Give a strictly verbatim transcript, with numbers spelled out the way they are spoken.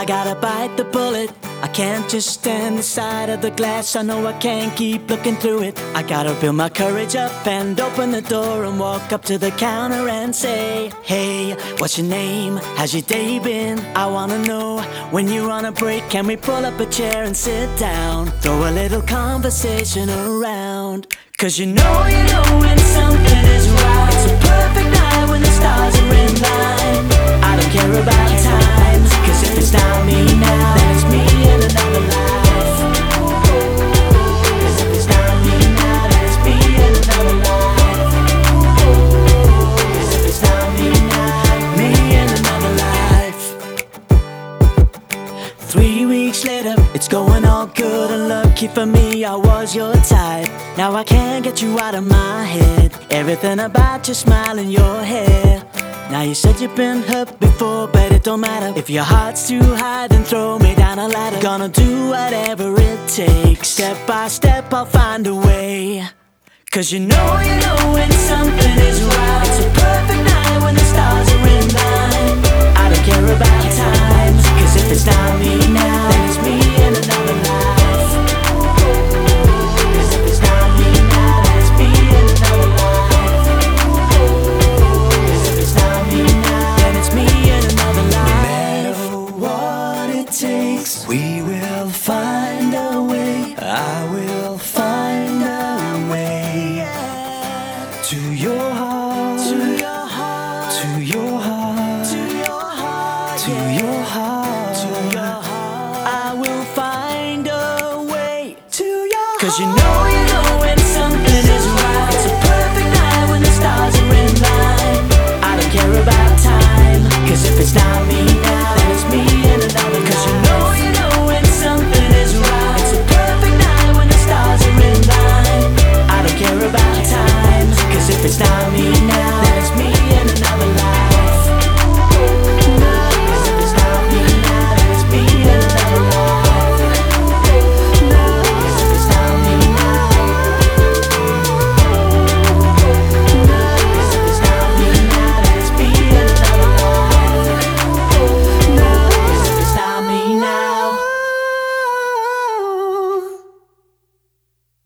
I gotta bite the bullet. I can't just stand the side of the glass. I know I can't keep looking through it. I gotta build my courage up and open the door and walk up to the counter and say, hey, what's your name? How's your day been? I wanna know, when you're on a break, can we pull up a chair and sit down? Throw a little conversation around. Cause you know, you know when something is right. It's a perfect night when the stars are in line. I don't care about time, cause if it's not me now, then it's me in another life. Cause if it's not me now, then it's me in another life. Cause if it's not me now, me in another life. Three weeks later, it's going all good and lucky for me, I was your type. Now I can't get you out of my head. Everything about your smile and your hair. Now you said you've been hurt before, but it don't matter. If your heart's too high, then throw me down a ladder. Gonna do whatever it takes. Step by step I'll find a way. Cause you know, you know when something is right.